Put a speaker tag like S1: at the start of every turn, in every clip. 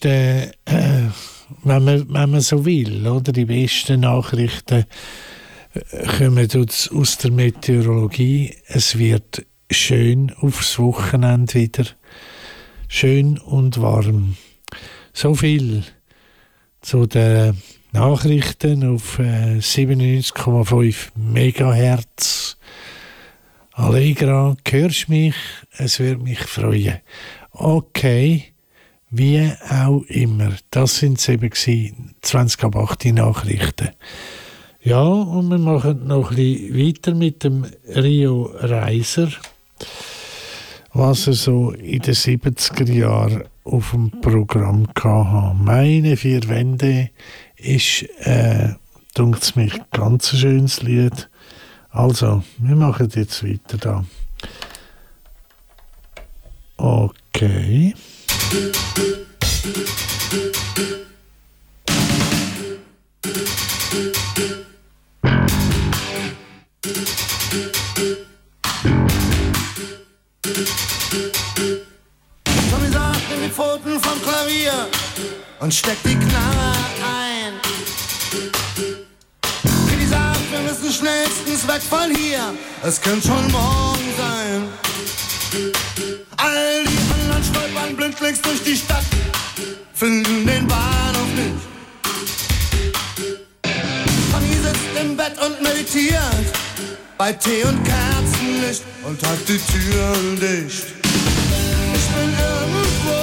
S1: besten, wenn man so will, oder? Die besten Nachrichten kommen aus der Meteorologie. Es wird schön aufs Wochenende wieder. Schön und warm. So viel zu den Nachrichten auf 97,5 MHz. Allegra, hörst du mich? Es würde mich freuen. Okay, wie auch immer. Das sind es eben 20:08 Nachrichten. Ja, und wir machen noch ein bisschen weiter mit dem Rio Reiser, was er so in den 70er Jahren auf dem Programm hatte. «Meine vier Wände» ist, dunkt mich, ganz ein schönes Lied. Also, wir machen jetzt weiter da. Okay.
S2: Tommy sagt in die Pfoten vom Klavier und steckt die Knarre ein. Wie sagt, wir müssen schnellstens weg von hier, es könnte schon morgen sein. All die anderen stolpern blindlings durch die Stadt, finden den Bahnhof nicht. Tommy sitzt im Bett und meditiert, bei Tee und Kerzenlicht und hat die Türen dicht. Ich bin irgendwo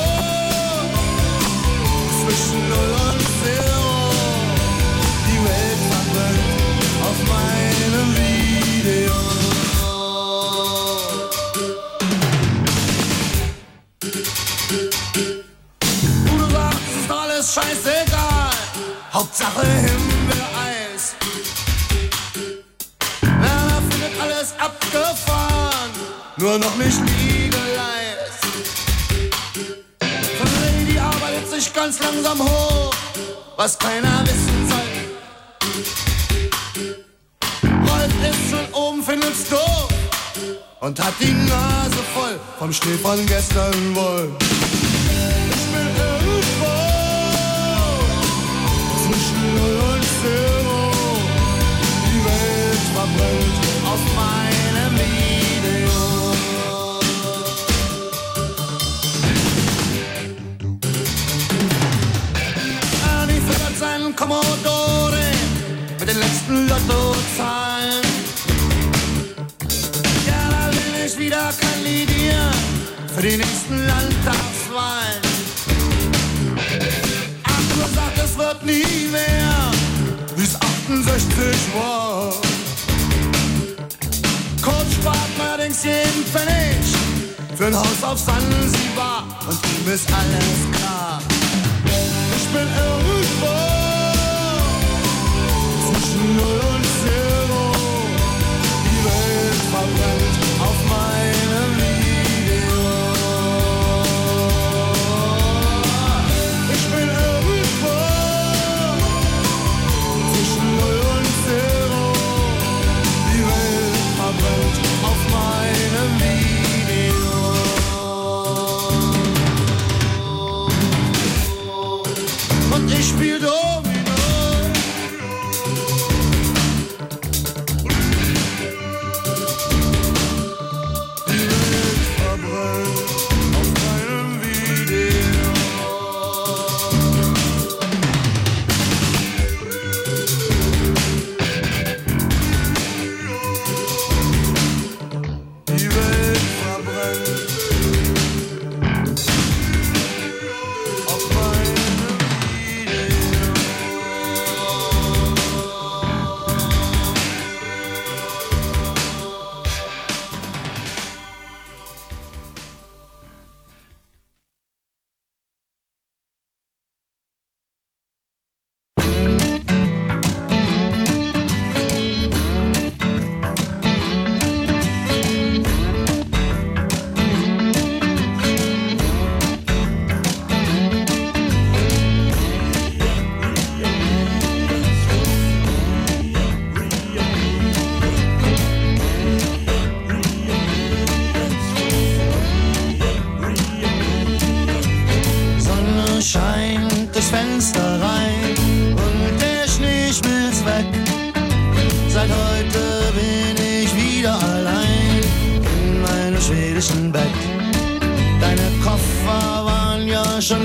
S2: zwischen 0 und 0. Die Welt verbrennt auf meinem Video. Du sagst, es ist alles scheißegal, Hauptsache Himbeereis. Werner findet alles abgefahren, nur noch nicht legalized. Von Lady arbeitet sich ganz langsam hoch, was keiner wissen soll. Rolf ist schon oben, findet's doof und hat die Nase voll vom Schnee von gestern wohl. Ich bin irgendwo zwischen 0 und 0. Die Welt verbrennt auf meinem Video. Ernie füttert seinen Commodore mit den letzten Lottozahlen. Ja, da will ich wieder kandidieren für die nächsten Landtagswahlen. Arthur sagt, es wird nie mehr, wie's 68 war. Kurt spart allerdings jeden Pfennig für ein Haus auf Sansibar und ihm ist alles klar. Ich bin irgendwo zwischen 0 und 0. Die Welt verbrennt auf meinem Video. Ich bin irgendwo zwischen 0 und 0. Die Welt verbrennt auf meinem Video. Und ich spiel Domino. Die Welt verbrennt auf meinem Video. Die Welt verbrennt auf meinem Video.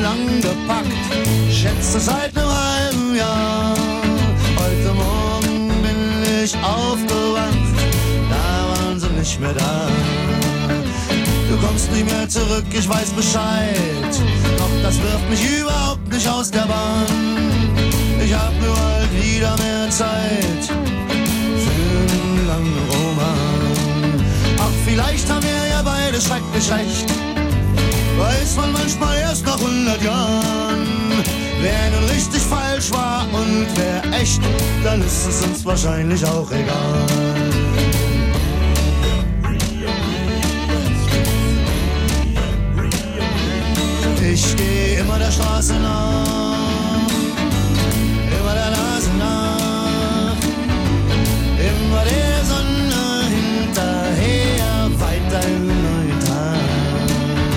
S2: lang gepackt, schätze seit einem halben Jahr. Heute Morgen bin ich aufgewacht, da waren sie nicht mehr da. Du kommst nicht mehr zurück, ich weiß Bescheid, doch das wirft mich überhaupt nicht aus der Bahn. Ich hab nur bald wieder mehr Zeit für einen langen Roman. Ach, vielleicht haben wir ja beide schrecklich recht, weiß man manchmal erst nach 100 Jahren. Wer nun richtig falsch war und wer echt, dann ist es uns wahrscheinlich auch egal. Ich geh immer der Straße nach, immer der Nase nach, immer der Sonne hinterher, weiter im neuen Tag.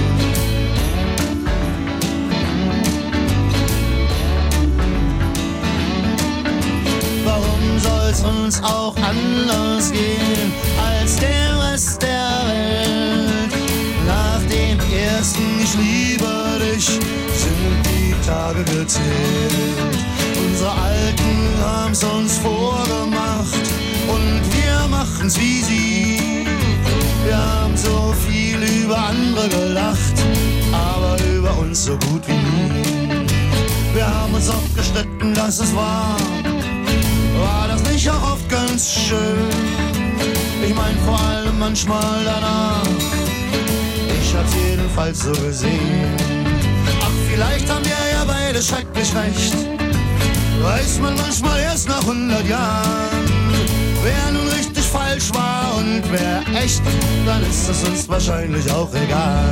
S2: Warum soll's uns auch anders gehen als dem Rest der Welt? Nach dem ersten Ich liebe dich sind die Tage gezählt. Unsere Alten haben's uns vorgemacht und wir machen's wie sie. Wir haben so viel über andere gelacht, aber über uns so gut wie nie. Wir haben uns oft gestritten, dass es war das nicht auch oft ganz schön? Ich mein vor allem manchmal danach, ich hab's jedenfalls so gesehen. Ach, vielleicht haben wir ja beide schrecklich recht, weiß man manchmal erst nach 100 Jahren. Wer nun richtig falsch war und wer echt, dann ist es uns wahrscheinlich auch egal.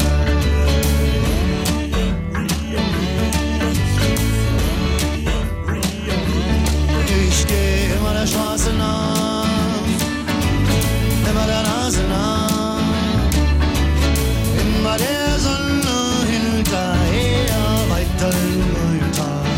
S2: Ich geh immer der Straße nach, immer der Nase nach, immer der Sonne hinterher, weiter im neuen Tag.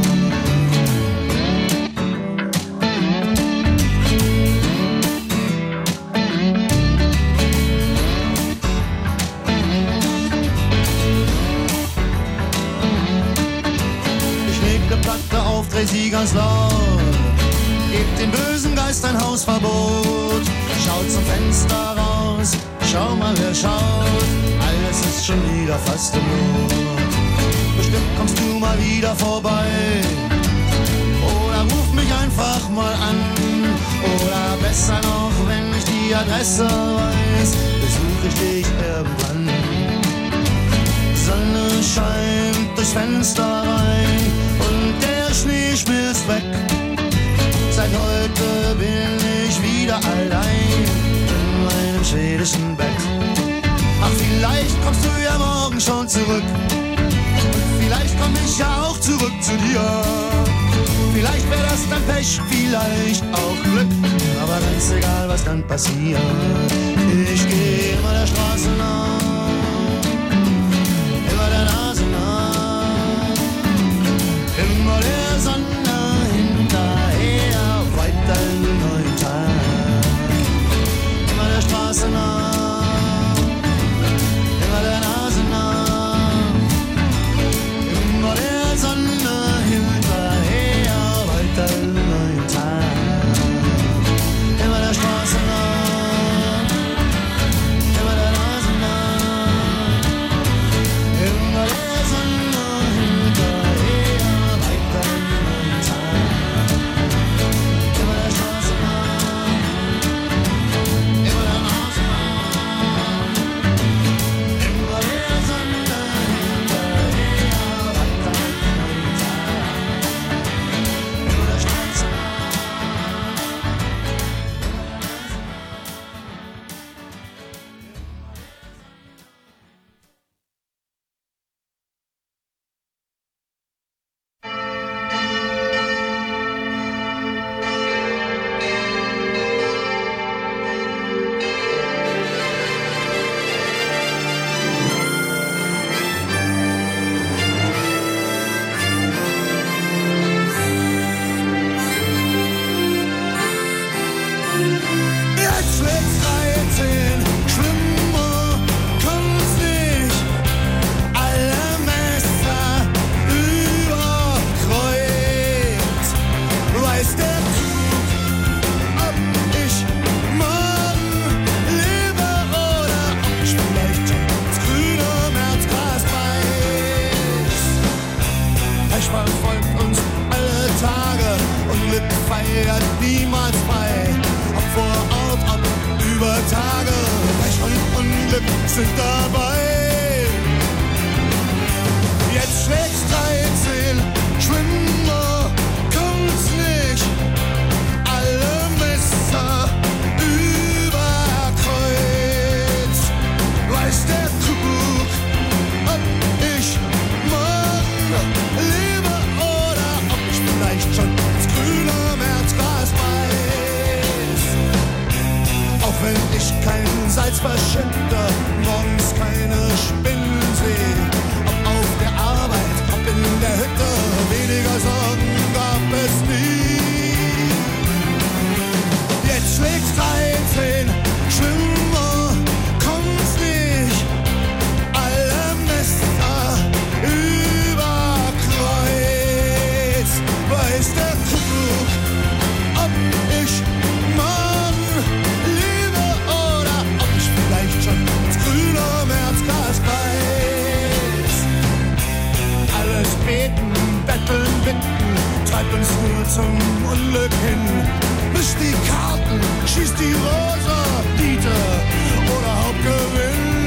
S2: Ich leg ne Platte auf, dreh sie ganz laut, gebt den bösen Geist ein Hausverbot. Schaut zum Fenster raus, schau mal wer schaut, alles ist schon wieder fast im Lot. Bestimmt kommst du mal wieder vorbei, oder ruf mich einfach mal an, oder besser noch, wenn ich die Adresse weiß, besuch ich dich irgendwann. Sonne scheint durchs Fenster rein und der Schnee schmilzt weg. Seit heute bin ich wieder allein in meinem schwedischen Bett. Ach, vielleicht kommst du ja morgen schon zurück, vielleicht komm ich ja auch zurück zu dir. Vielleicht wär das dann Pech, vielleicht auch Glück, aber ganz egal, was dann passiert. Ich geh immer der Straße nach, immer der Nase nach, immer der Sonne hinterher, weiter in den neuen Tag. Immer der Straße nach, immer der Nase nach, immer der Sonne hinterher, weiter in den neuen Tag. Immer der Straße nach, immer der Nase nach, Pech verfolgt uns alle Tage und Glück feiert niemals frei. Ob vor Ort, ob über Tage, Pech und Unglück sind dabei. Jetzt schlägt's 13, Schwimmer, kommt's nicht, alle Messer über Kreuz. Weiß der Kuckuck, ob ich morgen lebe oder ob ich vielleicht schon ins grüne Märzgras beiß. Auch wenn ich kein Salz verschütte, morgens keine Spinnen seh. Ob auf der Arbeit, ob in der Hütte, weniger Sorgen gab es nie. Jetzt schlägt's 13, Schwimmer, kommt's nicht, alle Messer über Kreuz. Weiß der Kuckuck, ob ich morgen lebe oder ob ich vielleicht schon ins grüne Märzgras beiß. Alles beten, betteln, bitten, treibt uns nur zum Unglück hin. Mischt die Karten, schießt die Rosa, Diete oder Hauptgewinn.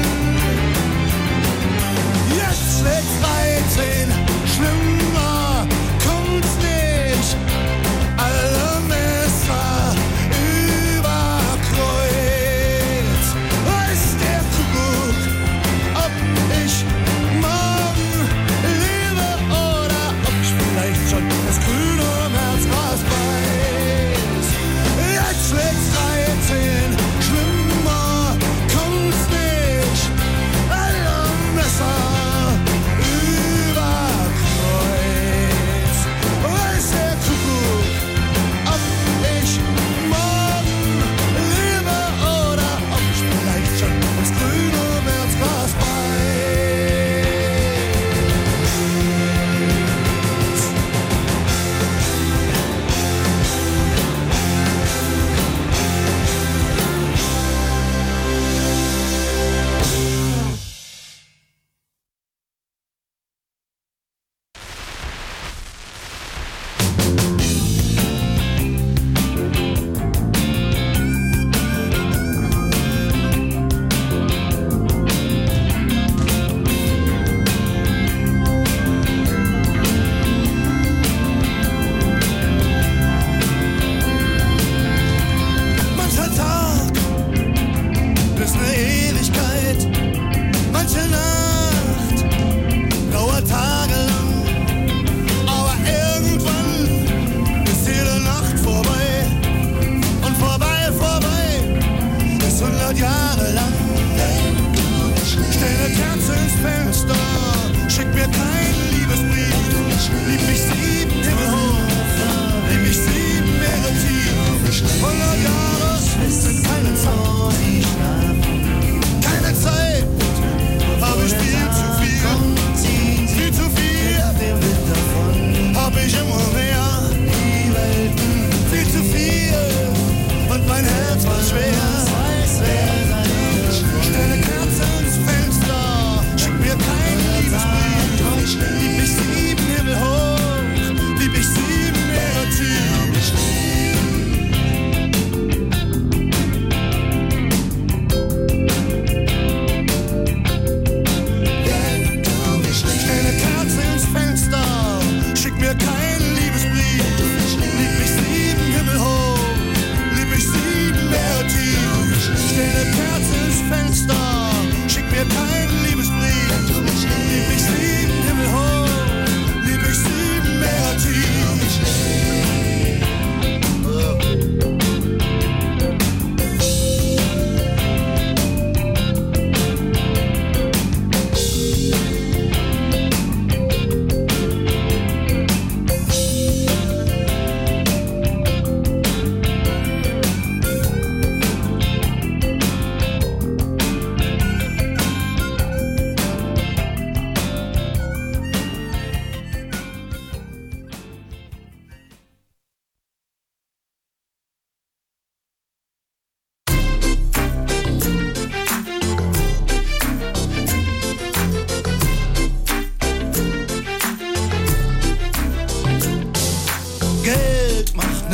S2: Jetzt schlägt's 13, schlimmer kommt's nicht, alle Messer über Kreuz. Weiß der Kuckuck, ob ich morgen lebe oder ob ich vielleicht schon das grüne Märzgras beiß. Jetzt schlägt's 13, schlimmer kommt's nicht, alle Messer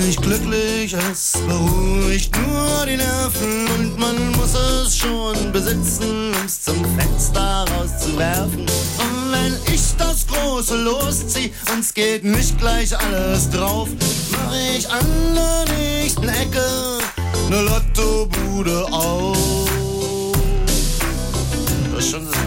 S2: nicht glücklich, es beruhigt nur die Nerven und man muss es schon besitzen, um's zum Fenster rauszuwerfen. Und wenn ich das große loszieh und geht nicht gleich alles drauf, mach ich an der nächsten Ecke ne Lottobude auf. Das ist schon so.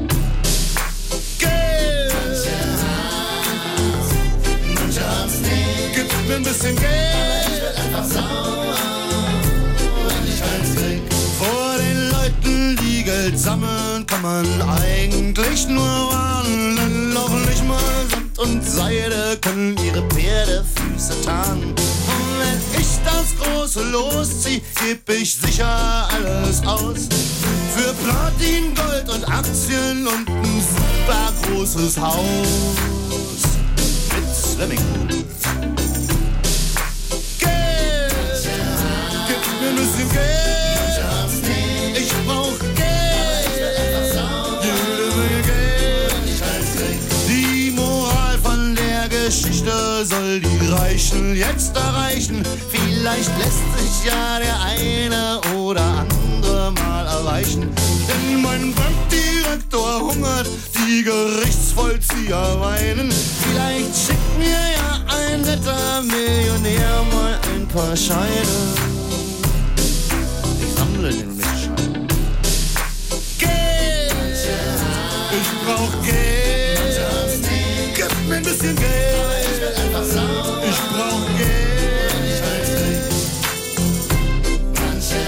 S2: Gib mir ein bisschen Geld, aber ich werd einfach sauer, wenn ich eins krieg. Vor den Leuten, die Geld sammeln, kann man eigentlich nur warnen. Noch nicht mal Samt und Seide können ihre Pferdefüße tarnen. Und wenn ich das große loszieh, geb ich sicher alles aus. Für Platin, Gold und Aktien und ein super großes Haus mit Swimmingpool. Ein bisschen Geld, ich brauch Geld, jede Menge Geld. Die Moral von der Geschichte soll die Reichen jetzt erreichen. Vielleicht lässt sich ja der eine oder andere mal erweichen. Denn mein Bankdirektor hungert, die Gerichtsvollzieher weinen. Vielleicht schickt mir ja ein netter Millionär mal ein paar Scheine. Den Mitschein. Geld! Ich brauch Geld! Gib mir ein bisschen Geld! Ich will einfach sauer. Ich brauch Geld! Manche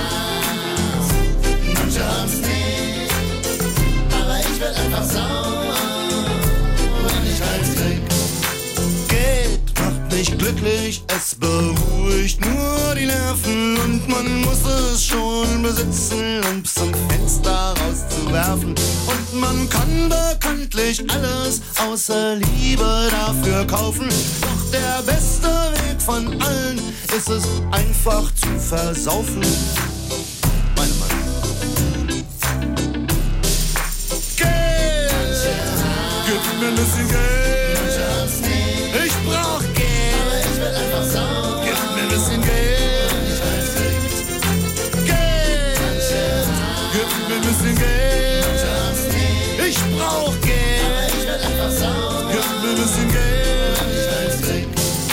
S2: haben's nicht, aber ich will einfach sauer, wenn ich eins krieg. Geld macht mich glücklich, es beruhigt nur die Nerven und man muss es schon besitzen, um's zum Fenster rauszuwerfen. Und man kann bekanntlich alles außer Liebe dafür kaufen. Doch der beste Weg von allen ist es einfach zu versaufen. Meine Meinung. Geld! Gib mir ein bisschen Geld! Ich brauch Geld! Aber ich will einfach sauer. Gib mir ein bisschen Geld! Ein bisschen Geld, ich brauch Geld, ich werd einfach sauer. Gib mir ein bisschen Geld,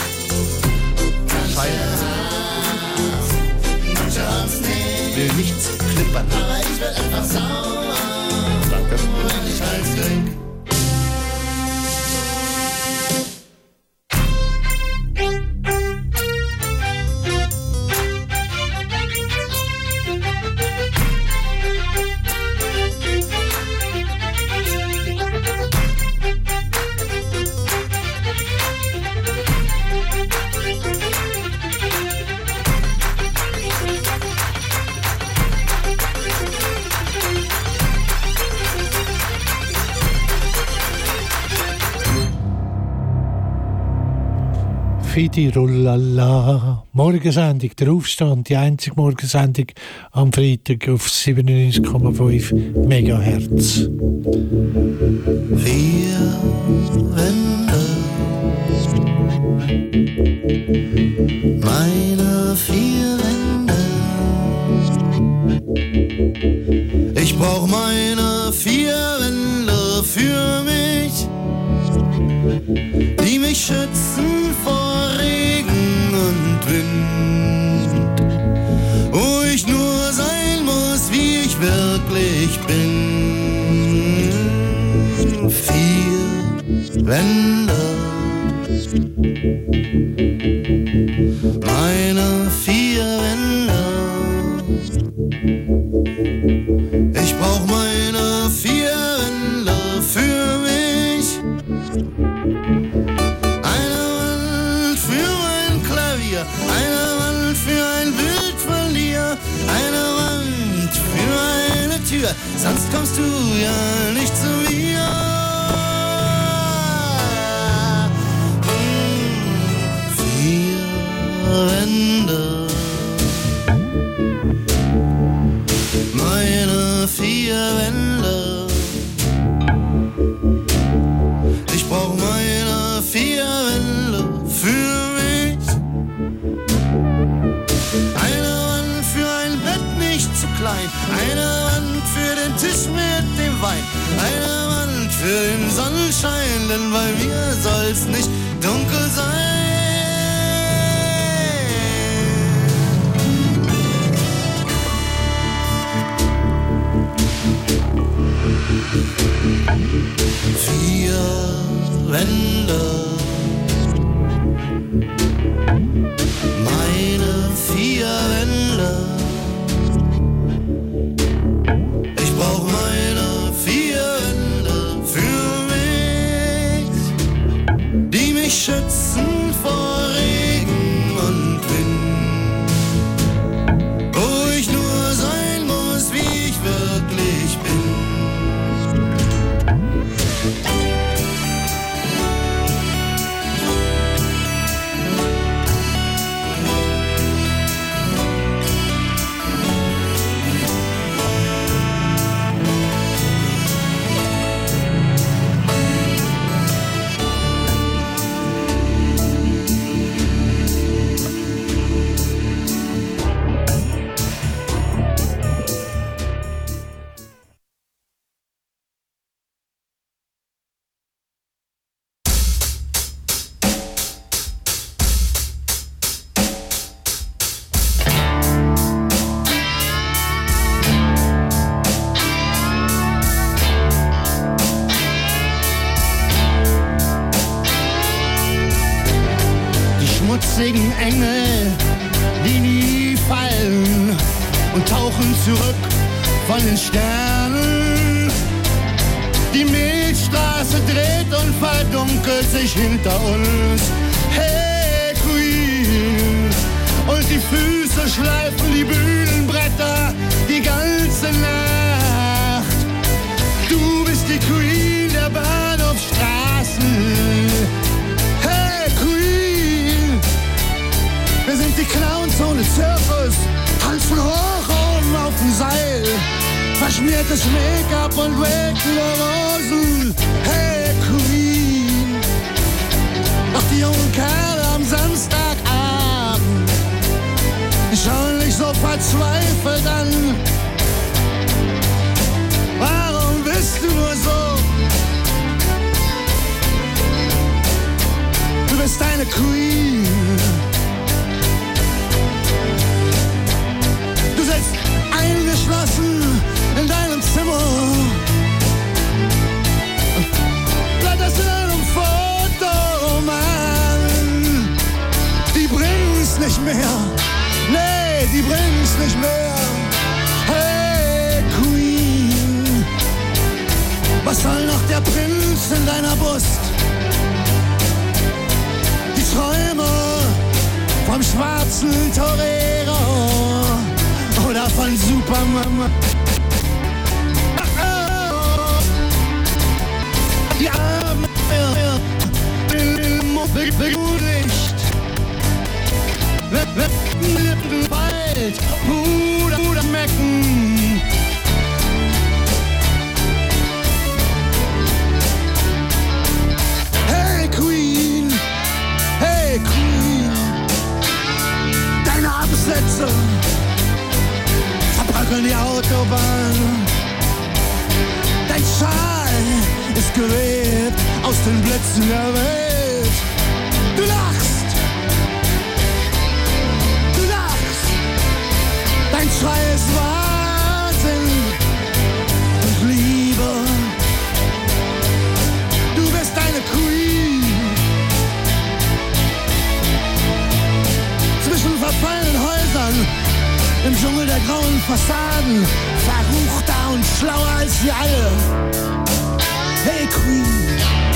S2: Scheiße. Manche haben's nicht, will nichts klippern, aber ich werd einfach sauer. Danke, wenn ich eins krieg.
S1: Fidi Rullala. Morgensendung, der Aufstand, die einzige Morgensendung am Freitag auf 97,5 MHz.
S2: Wir Wände, meine vier Wände. Ich brauch meine vier Wände für mich, die mich schützen vor Regen und Wind, wo ich nur sein muss, wie ich wirklich bin. Vier Wände, meine vier Wände. Ich brauch meine vier Wände für mich. Eine Wand für ein Klavier, eine Wand für ein Bild von dir, eine Wand für eine Tür, sonst kommst du ja nicht zu mir. Vier Wände, meine vier Wände. Ich brauch meine vier Wände für mich. für den Sonnenschein, denn bei mir soll's nicht dunkel sein. Vier Wände, meine vier Wände. Ich brauch meine vier Wände für mich, die mich schützen vor Regen und Wind, wo ich nur sein muss, wie ich wirklich bin. Engel, die nie fallen und tauchen zurück von den Sternen. Die Milchstraße dreht und verdunkelt sich hinter uns. Hey Queen, und die Füße schleifen die Bühnenbretter die ganze Nacht. Du bist die Queen der Bahnhofstraßen. Wir sind die Clowns ohne Zirkus, tanzen hoch oben auf dem Seil. Verschmiertes Make-up und welkende Rosen. Hey Queen, doch die jungen Kerle am Samstagabend, die schauen dich so verzweifelt an. Warum bist du nur so? Du bist eine Queen. Du sitzt eingeschlossen in deinem Zimmer, blätterst in einem Fotoroman. Die bringen's nicht mehr, nee, die bringen's nicht mehr. Hey Queen, was soll noch der Prinz in deiner Brust? Die Träume vom schwarzen Torero oder von Supermama. Die Arme im Licht. Wald, Bruder Mecken. Hey Queen, hey Queen, deine Absätze verbröckeln die Autobahn. Dein Schal ist gewebt aus den Blitzen der Welt. Du lachst, du lachst, dein Schrei ist Wahnsinn und Liebe. Du bist eine Queen. Zwischen verfallenen Häusern, im Dschungel der grauen Fassaden, verruchter und schlauer als sie alle. Hey Queen,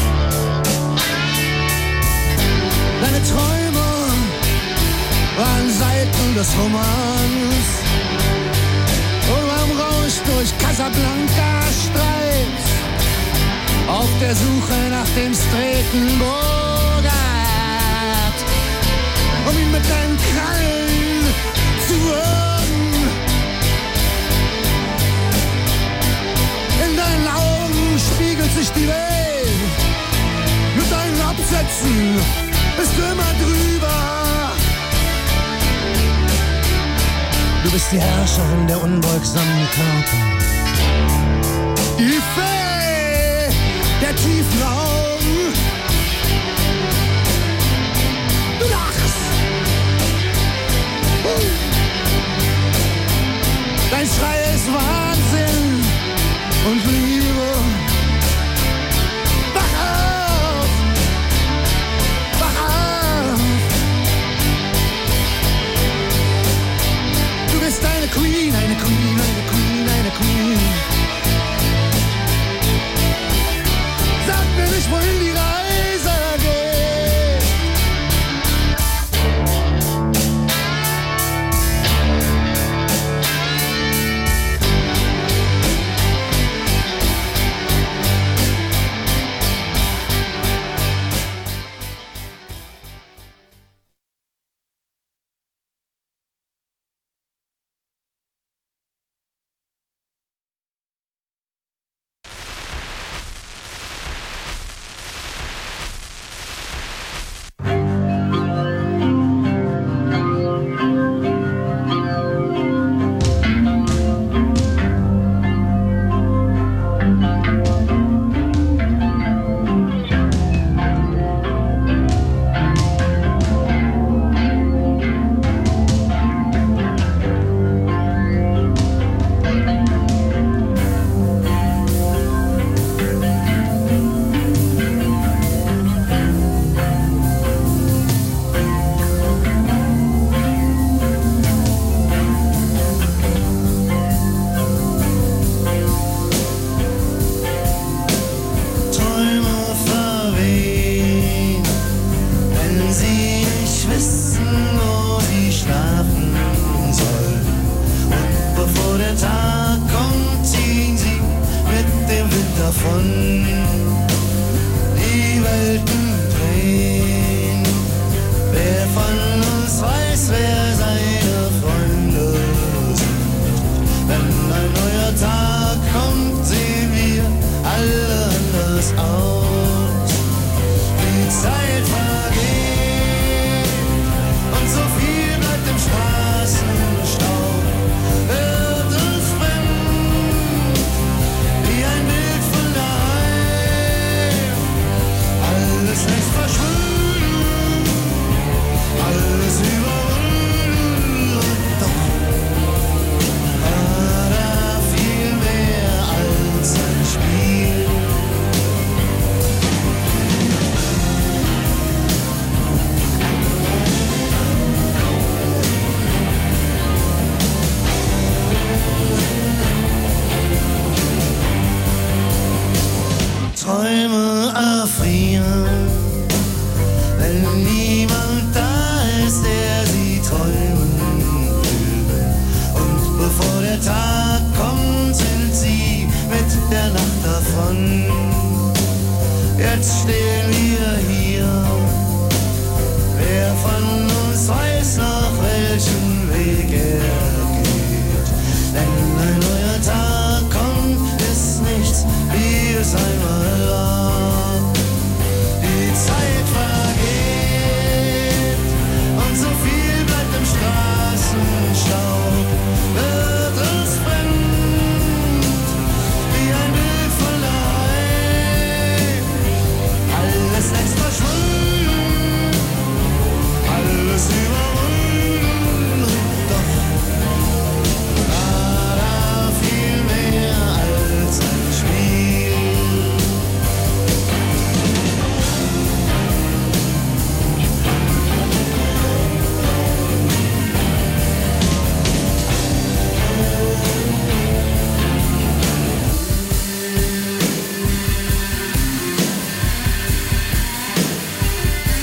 S2: deine Träume waren Seiten des Romans. Und beim Rausch durch Casablanca streifst, auf der Suche nach dem Streetenburger, um ihn mit deinen Krallen zu würgen. In deinen Augen spiegelt sich die Welt. Mit deinen Absätzen bist du immer drüber. Du bist die Herrscherin der unbeugsamen Körper. Die Fee tiefen Augen.